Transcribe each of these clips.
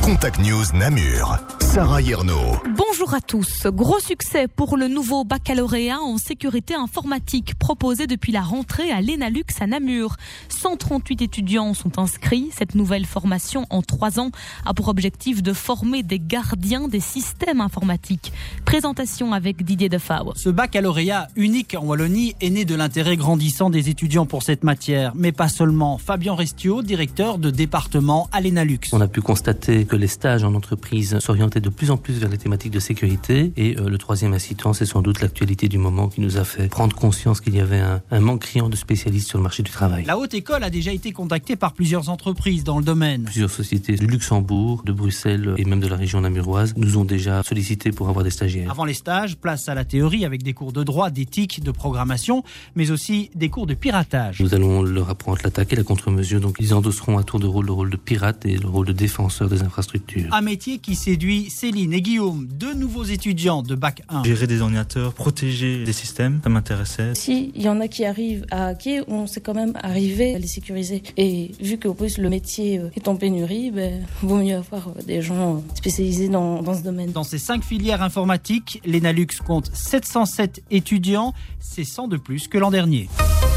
Contact News Namur, Sarah Yerno. Bonjour à tous. Gros succès pour le nouveau baccalauréat en sécurité informatique proposé depuis la rentrée à l'ENALUX à Namur. 138 étudiants sont inscrits. Cette nouvelle formation en 3 ans a pour objectif de former des gardiens des systèmes informatiques. Présentation avec Didier Defau. Ce baccalauréat unique en Wallonie est né de l'intérêt grandissant des étudiants pour cette matière, mais pas seulement. Fabien Restiaux, directeur de département à l'ENALUX. On a pu constater que les stages en entreprise s'orientaient de plus en plus vers les thématiques de sécurité et le troisième incitant, c'est sans doute l'actualité du moment qui nous a fait prendre conscience qu'il y avait un manque criant de spécialistes sur le marché du travail. La Haute École a déjà été contactée par plusieurs entreprises dans le domaine. Plusieurs sociétés du Luxembourg, de Bruxelles et même de la région namuroise nous ont déjà sollicité pour avoir des stagiaires. Avant les stages, place à la théorie avec des cours de droit, d'éthique, de programmation, mais aussi des cours de piratage. Nous allons leur apprendre l'attaque et la contre-mesure, donc ils endosseront à tour de rôle le rôle de pirate et le rôle de défenseur des infrastructures. Un métier qui séduit Céline et Guillaume, 2 nouveaux étudiants de Bac 1. Gérer des ordinateurs, protéger des systèmes, ça m'intéressait. Si il y en a qui arrivent à hacker, on sait quand même arriver à les sécuriser. Et vu qu'en plus le métier est en pénurie, vaut mieux avoir des gens spécialisés dans ce domaine. Dans ces 5 filières informatiques, l'ENALUX compte 707 étudiants, c'est 100 de plus que l'an dernier.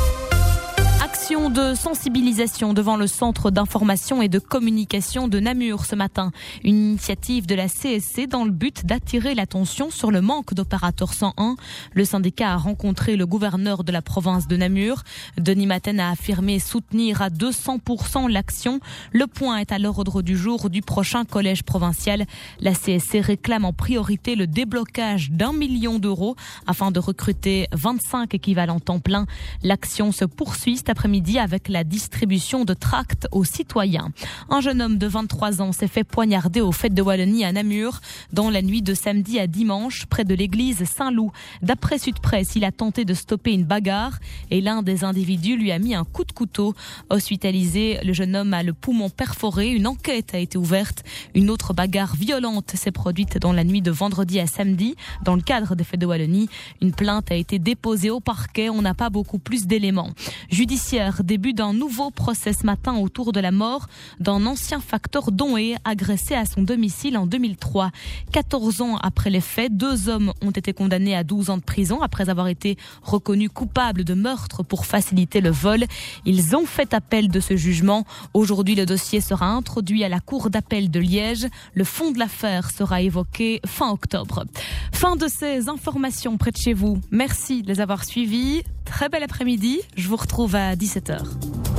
Action de sensibilisation devant le Centre d'information et de communication de Namur ce matin. Une initiative de la CSC dans le but d'attirer l'attention sur le manque d'opérateurs 101. Le syndicat a rencontré le gouverneur de la province de Namur. Denis Maten a affirmé soutenir à 200% l'action. Le point est à l'ordre du jour du prochain collège provincial. La CSC réclame en priorité le déblocage d'1 million d'euros afin de recruter 25 équivalents temps plein. L'action se poursuit cet après-midi avec la distribution de tracts aux citoyens. Un jeune homme de 23 ans s'est fait poignarder aux fêtes de Wallonie à Namur dans la nuit de samedi à dimanche près de l'église Saint-Loup. D'après Sud Presse, il a tenté de stopper une bagarre et l'un des individus lui a mis un coup de couteau. Hospitalisé, le jeune homme a le poumon perforé. Une enquête a été ouverte. Une autre bagarre violente s'est produite dans la nuit de vendredi à samedi dans le cadre des fêtes de Wallonie. Une plainte a été déposée au parquet. On n'a pas beaucoup plus d'éléments. Judiciaire, début d'un nouveau procès ce matin autour de la mort d'un ancien facteur Donhé agressé à son domicile en 2003. 14 ans après les faits, 2 hommes ont été condamnés à 12 ans de prison après avoir été reconnus coupables de meurtre pour faciliter le vol. Ils ont fait appel de ce jugement. Aujourd'hui, le dossier sera introduit à la Cour d'appel de Liège. Le fond de l'affaire sera évoqué fin octobre. Fin de ces informations près de chez vous. Merci de les avoir suivis. Très bel après-midi. Je vous retrouve à 17h.